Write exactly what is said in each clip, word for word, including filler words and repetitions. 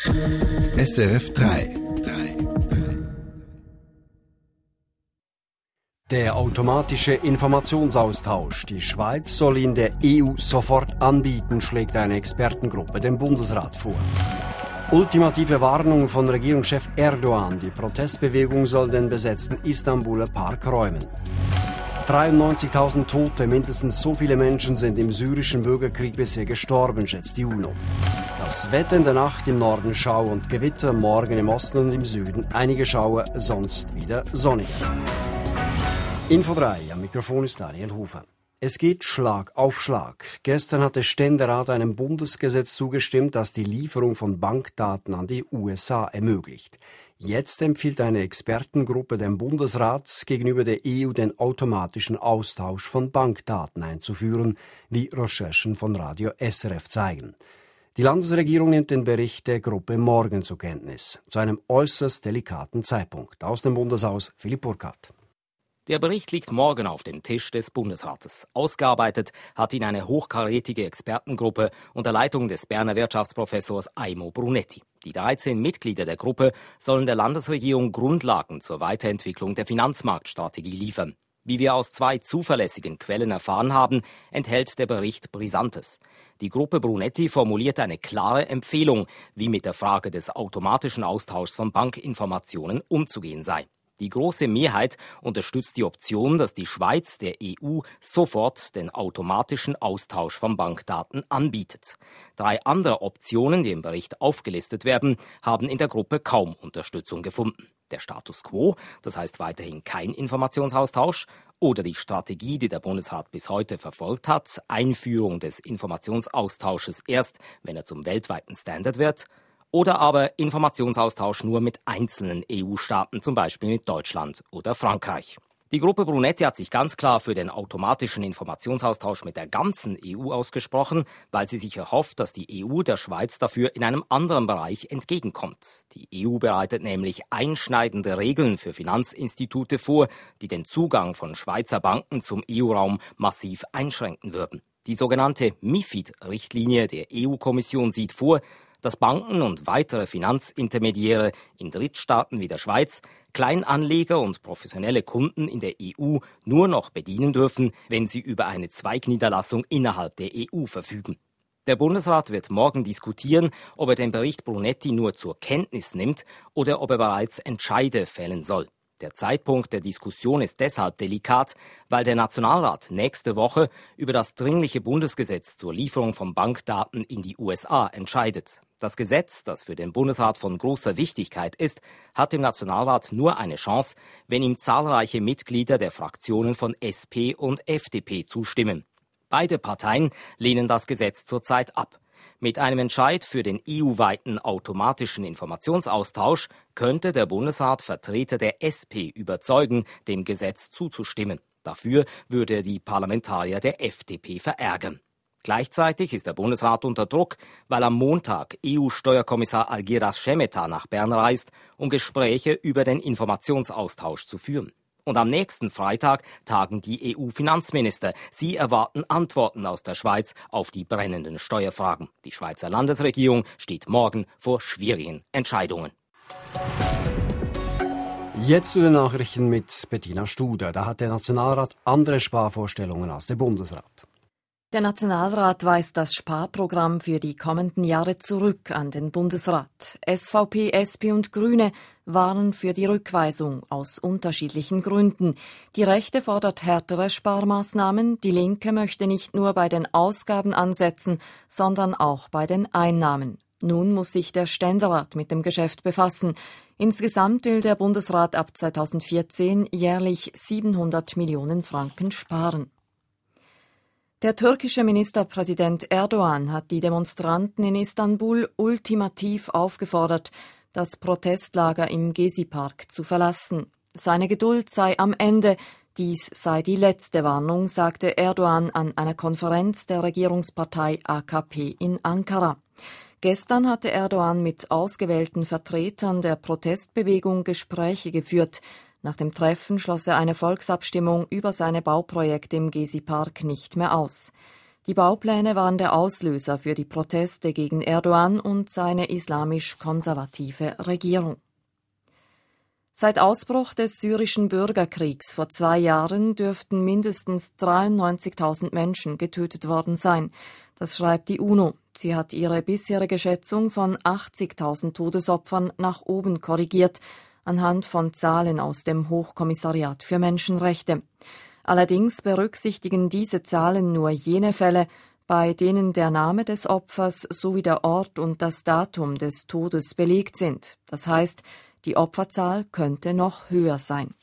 S R F drei. Der automatische Informationsaustausch. Die Schweiz soll ihn der E U sofort anbieten, schlägt eine Expertengruppe dem Bundesrat vor. Ultimative Warnung von Regierungschef Erdogan. Die Protestbewegung soll den besetzten Istanbuler Park räumen. dreiundneunzigtausend Tote, mindestens so viele Menschen sind im syrischen Bürgerkrieg bisher gestorben, schätzt die UNO. Das Wetter in der Nacht im Norden Schauer und Gewitter, morgen im Osten und im Süden einige Schauer, sonst wieder sonnig. Info drei, am Mikrofon ist Daniel Hofer. Es geht Schlag auf Schlag. Gestern hat der Ständerat einem Bundesgesetz zugestimmt, das die Lieferung von Bankdaten an die U S A ermöglicht. Jetzt empfiehlt eine Expertengruppe dem Bundesrat, gegenüber der E U den automatischen Austausch von Bankdaten einzuführen, wie Recherchen von Radio S R F zeigen. Die Landesregierung nimmt den Bericht der Gruppe morgen zur Kenntnis, zu einem äußerst delikaten Zeitpunkt. Aus dem Bundeshaus Philipp Burkhardt. Der Bericht liegt morgen auf dem Tisch des Bundesrates. Ausgearbeitet hat ihn eine hochkarätige Expertengruppe unter Leitung des Berner Wirtschaftsprofessors Aimo Brunetti. Die dreizehn Mitglieder der Gruppe sollen der Landesregierung Grundlagen zur Weiterentwicklung der Finanzmarktstrategie liefern. Wie wir aus zwei zuverlässigen Quellen erfahren haben, enthält der Bericht Brisantes. Die Gruppe Brunetti formuliert eine klare Empfehlung, wie mit der Frage des automatischen Austauschs von Bankinformationen umzugehen sei. Die große Mehrheit unterstützt die Option, dass die Schweiz der E U sofort den automatischen Austausch von Bankdaten anbietet. Drei andere Optionen, die im Bericht aufgelistet werden, haben in der Gruppe kaum Unterstützung gefunden. Der Status quo, das heißt weiterhin kein Informationsaustausch, oder die Strategie, die der Bundesrat bis heute verfolgt hat, Einführung des Informationsaustausches erst, wenn er zum weltweiten Standard wird, oder aber Informationsaustausch nur mit einzelnen E U-Staaten, zum Beispiel mit Deutschland oder Frankreich. Die Gruppe Brunetti hat sich ganz klar für den automatischen Informationsaustausch mit der ganzen E U ausgesprochen, weil sie sich erhofft, dass die E U der Schweiz dafür in einem anderen Bereich entgegenkommt. Die E U bereitet nämlich einschneidende Regeln für Finanzinstitute vor, die den Zugang von Schweizer Banken zum E U-Raum massiv einschränken würden. Die sogenannte MiFID-Richtlinie der E U-Kommission sieht vor, dass Banken und weitere Finanzintermediäre in Drittstaaten wie der Schweiz Kleinanleger und professionelle Kunden in der E U nur noch bedienen dürfen, wenn sie über eine Zweigniederlassung innerhalb der E U verfügen. Der Bundesrat wird morgen diskutieren, ob er den Bericht Brunetti nur zur Kenntnis nimmt oder ob er bereits Entscheide fällen soll. Der Zeitpunkt der Diskussion ist deshalb delikat, weil der Nationalrat nächste Woche über das dringliche Bundesgesetz zur Lieferung von Bankdaten in die U S A entscheidet. Das Gesetz, das für den Bundesrat von großer Wichtigkeit ist, hat im Nationalrat nur eine Chance, wenn ihm zahlreiche Mitglieder der Fraktionen von S P und F D P zustimmen. Beide Parteien lehnen das Gesetz zurzeit ab. Mit einem Entscheid für den E U-weiten automatischen Informationsaustausch könnte der Bundesrat Vertreter der S P überzeugen, dem Gesetz zuzustimmen. Dafür würde er die Parlamentarier der F D P verärgern. Gleichzeitig ist der Bundesrat unter Druck, weil am Montag E U-Steuerkommissar Algirdas Šemeta nach Bern reist, um Gespräche über den Informationsaustausch zu führen. Und am nächsten Freitag tagen die E U-Finanzminister. Sie erwarten Antworten aus der Schweiz auf die brennenden Steuerfragen. Die Schweizer Landesregierung steht morgen vor schwierigen Entscheidungen. Jetzt zu den Nachrichten mit Bettina Studer. Da hat der Nationalrat andere Sparvorstellungen als der Bundesrat. Der Nationalrat weist das Sparprogramm für die kommenden Jahre zurück an den Bundesrat. S V P, S P und Grüne waren für die Rückweisung aus unterschiedlichen Gründen. Die Rechte fordert härtere Sparmaßnahmen, die Linke möchte nicht nur bei den Ausgaben ansetzen, sondern auch bei den Einnahmen. Nun muss sich der Ständerat mit dem Geschäft befassen. Insgesamt will der Bundesrat ab zweitausendvierzehn jährlich siebenhundert Millionen Franken sparen. Der türkische Ministerpräsident Erdogan hat die Demonstranten in Istanbul ultimativ aufgefordert, das Protestlager im Gezi-Park zu verlassen. Seine Geduld sei am Ende, dies sei die letzte Warnung, sagte Erdogan an einer Konferenz der Regierungspartei A K P in Ankara. Gestern hatte Erdogan mit ausgewählten Vertretern der Protestbewegung Gespräche geführt. Nach dem Treffen schloss er eine Volksabstimmung über seine Bauprojekte im Gezi-Park nicht mehr aus. Die Baupläne waren der Auslöser für die Proteste gegen Erdogan und seine islamisch-konservative Regierung. Seit Ausbruch des syrischen Bürgerkriegs vor zwei Jahren dürften mindestens dreiundneunzigtausend Menschen getötet worden sein. Das schreibt die UNO. Sie hat ihre bisherige Schätzung von achtzigtausend Todesopfern nach oben korrigiert, anhand von Zahlen aus dem Hochkommissariat für Menschenrechte. Allerdings berücksichtigen diese Zahlen nur jene Fälle, bei denen der Name des Opfers sowie der Ort und das Datum des Todes belegt sind. Das heißt, die Opferzahl könnte noch höher sein.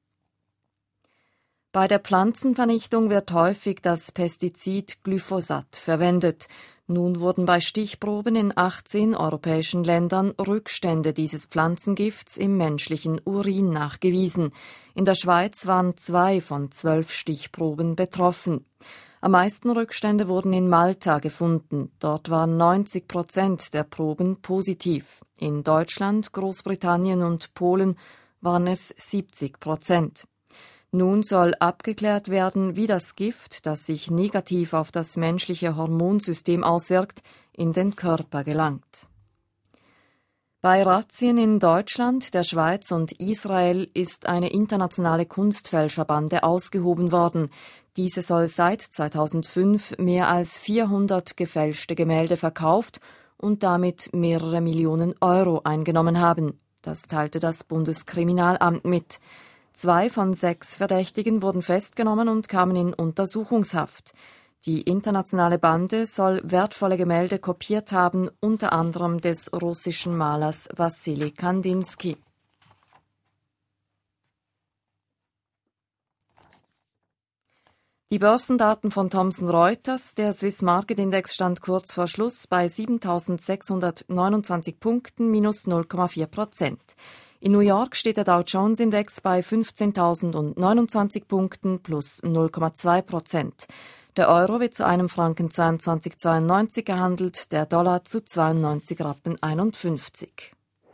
Bei der Pflanzenvernichtung wird häufig das Pestizid Glyphosat verwendet. Nun wurden bei Stichproben in achtzehn europäischen Ländern Rückstände dieses Pflanzengifts im menschlichen Urin nachgewiesen. In der Schweiz waren zwei von zwölf Stichproben betroffen. Am meisten Rückstände wurden in Malta gefunden. Dort waren neunzig Prozent der Proben positiv. In Deutschland, Großbritannien und Polen waren es siebzig Prozent. Nun soll abgeklärt werden, wie das Gift, das sich negativ auf das menschliche Hormonsystem auswirkt, in den Körper gelangt. Bei Razzien in Deutschland, der Schweiz und Israel ist eine internationale Kunstfälscherbande ausgehoben worden. Diese soll seit zweitausendfünf mehr als vierhundert gefälschte Gemälde verkauft und damit mehrere Millionen Euro eingenommen haben. Das teilte das Bundeskriminalamt mit. Zwei von sechs Verdächtigen wurden festgenommen und kamen in Untersuchungshaft. Die internationale Bande soll wertvolle Gemälde kopiert haben, unter anderem des russischen Malers Wassili Kandinsky. Die Börsendaten von Thomson Reuters, der Swiss Market Index stand kurz vor Schluss bei siebentausendsechshundertneunundzwanzig Punkten, minus null Komma vier Prozent. In New York steht der Dow Jones Index bei fünfzehntausendneunundzwanzig Punkten, plus null Komma zwei Prozent. Der Euro wird zu einem Franken zweiundzwanzig Komma zweiundneunzig gehandelt, der Dollar zu zweiundneunzig Rappen einundfünfzig.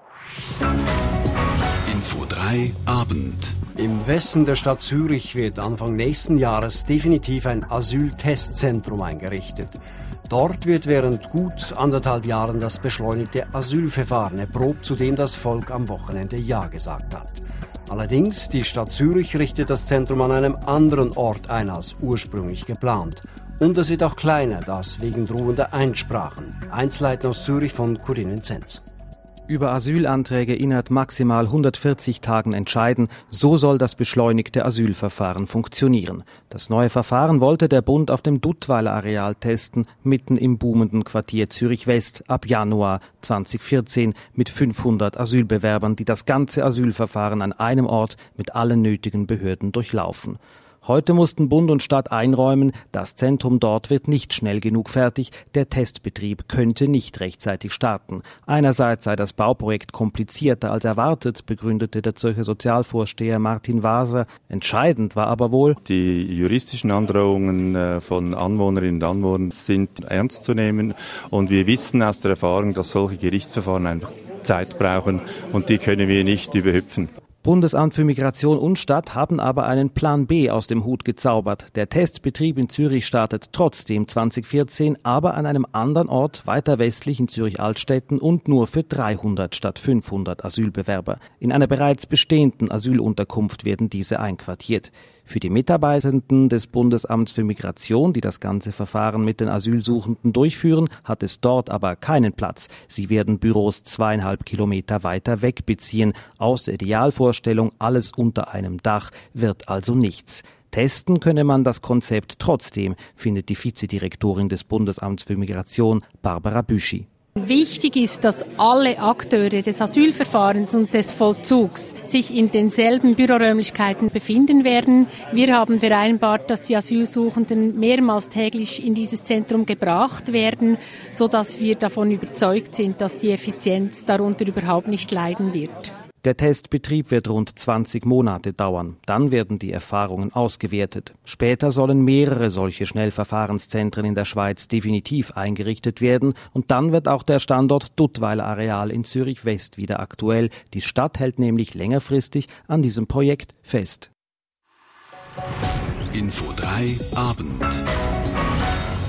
Info drei Abend. Im Westen der Stadt Zürich wird Anfang nächsten Jahres definitiv ein Asyltestzentrum eingerichtet. Dort wird während gut anderthalb Jahren das beschleunigte Asylverfahren erprobt, zu dem das Volk am Wochenende Ja gesagt hat. Allerdings, die Stadt Zürich richtet das Zentrum an einem anderen Ort ein als ursprünglich geplant. Und es wird auch kleiner, das wegen drohender Einsprachen. Einzelheiten aus Zürich von Corinne Zenz. Über Asylanträge innerhalb maximal hundertvierzig Tagen entscheiden, so soll das beschleunigte Asylverfahren funktionieren. Das neue Verfahren wollte der Bund auf dem Duttweiler Areal testen, mitten im boomenden Quartier Zürich West ab Januar zweitausendvierzehn mit fünfhundert Asylbewerbern, die das ganze Asylverfahren an einem Ort mit allen nötigen Behörden durchlaufen. Heute mussten Bund und Stadt einräumen, das Zentrum dort wird nicht schnell genug fertig, der Testbetrieb könnte nicht rechtzeitig starten. Einerseits sei das Bauprojekt komplizierter als erwartet, begründete der Zürcher Sozialvorsteher Martin Waser. Entscheidend war aber wohl, die juristischen Androhungen von Anwohnerinnen und Anwohnern sind ernst zu nehmen und wir wissen aus der Erfahrung, dass solche Gerichtsverfahren einfach Zeit brauchen und die können wir nicht überhüpfen. Bundesamt für Migration und Stadt haben aber einen Plan B aus dem Hut gezaubert. Der Testbetrieb in Zürich startet trotzdem zweitausendvierzehn, aber an einem anderen Ort weiter westlich in Zürich-Altstetten und nur für dreihundert statt fünfhundert Asylbewerber. In einer bereits bestehenden Asylunterkunft werden diese einquartiert. Für die Mitarbeitenden des Bundesamts für Migration, die das ganze Verfahren mit den Asylsuchenden durchführen, hat es dort aber keinen Platz. Sie werden Büros zweieinhalb Kilometer weiter weg beziehen. Aus der Idealvorstellung, alles unter einem Dach, wird also nichts. Testen könne man das Konzept trotzdem, findet die Vizedirektorin des Bundesamts für Migration, Barbara Büschi. Wichtig ist, dass alle Akteure des Asylverfahrens und des Vollzugs sich in denselben Büroräumlichkeiten befinden werden. Wir haben vereinbart, dass die Asylsuchenden mehrmals täglich in dieses Zentrum gebracht werden, sodass wir davon überzeugt sind, dass die Effizienz darunter überhaupt nicht leiden wird. Der Testbetrieb wird rund zwanzig Monate dauern. Dann werden die Erfahrungen ausgewertet. Später sollen mehrere solche Schnellverfahrenszentren in der Schweiz definitiv eingerichtet werden. Und dann wird auch der Standort Duttweiler Areal in Zürich West wieder aktuell. Die Stadt hält nämlich längerfristig an diesem Projekt fest. Info drei Abend.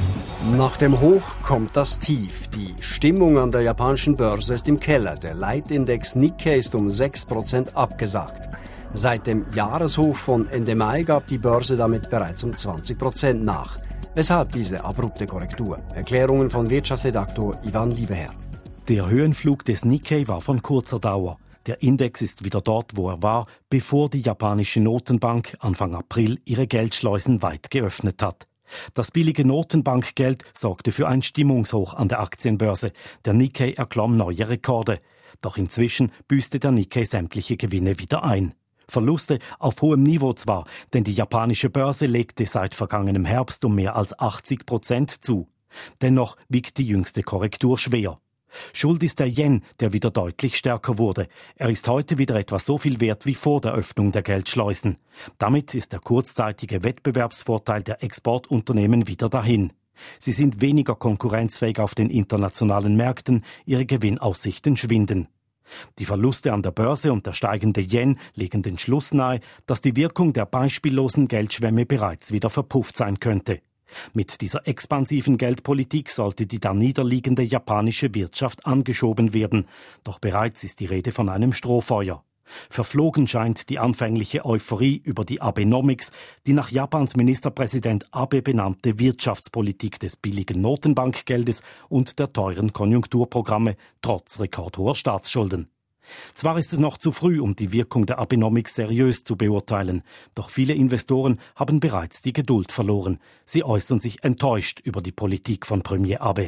Nach dem Hoch kommt das Tief. Die Stimmung an der japanischen Börse ist im Keller. Der Leitindex Nikkei ist um sechs Prozent abgesagt. Seit dem Jahreshoch von Ende Mai gab die Börse damit bereits um zwanzig Prozent nach. Weshalb diese abrupte Korrektur? Erklärungen von Wirtschaftsredaktor Ivan Liebeherr. Der Höhenflug des Nikkei war von kurzer Dauer. Der Index ist wieder dort, wo er war, bevor die japanische Notenbank Anfang April ihre Geldschleusen weit geöffnet hat. Das billige Notenbankgeld sorgte für ein Stimmungshoch an der Aktienbörse. Der Nikkei erklomm neue Rekorde. Doch inzwischen büßte der Nikkei sämtliche Gewinne wieder ein. Verluste auf hohem Niveau zwar, denn die japanische Börse legte seit vergangenem Herbst um mehr als achtzig Prozent zu. Dennoch wiegt die jüngste Korrektur schwer. Schuld ist der Yen, der wieder deutlich stärker wurde. Er ist heute wieder etwa so viel wert wie vor der Öffnung der Geldschleusen. Damit ist der kurzzeitige Wettbewerbsvorteil der Exportunternehmen wieder dahin. Sie sind weniger konkurrenzfähig auf den internationalen Märkten, ihre Gewinnaussichten schwinden. Die Verluste an der Börse und der steigende Yen legen den Schluss nahe, dass die Wirkung der beispiellosen Geldschwemme bereits wieder verpufft sein könnte. Mit dieser expansiven Geldpolitik sollte die dann niederliegende japanische Wirtschaft angeschoben werden. Doch bereits ist die Rede von einem Strohfeuer. Verflogen scheint die anfängliche Euphorie über die Abenomics, die nach Japans Ministerpräsident Abe benannte Wirtschaftspolitik des billigen Notenbankgeldes und der teuren Konjunkturprogramme trotz rekordhoher Staatsschulden. Zwar ist es noch zu früh, um die Wirkung der Abenomics seriös zu beurteilen, doch viele Investoren haben bereits die Geduld verloren. Sie äußern sich enttäuscht über die Politik von Premier Abe.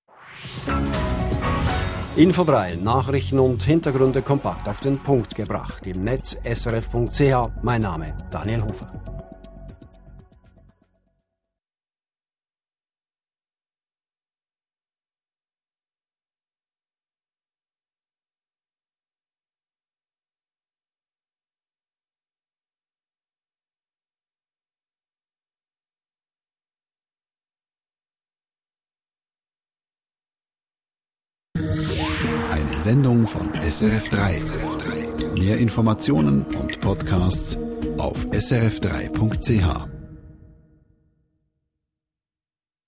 Info drei, Nachrichten und Hintergründe kompakt auf den Punkt gebracht. Im Netz S R F Punkt C H. Mein Name Daniel Hofer. Eine Sendung von S R F drei. Mehr Informationen und Podcasts auf S R F drei Punkt C H.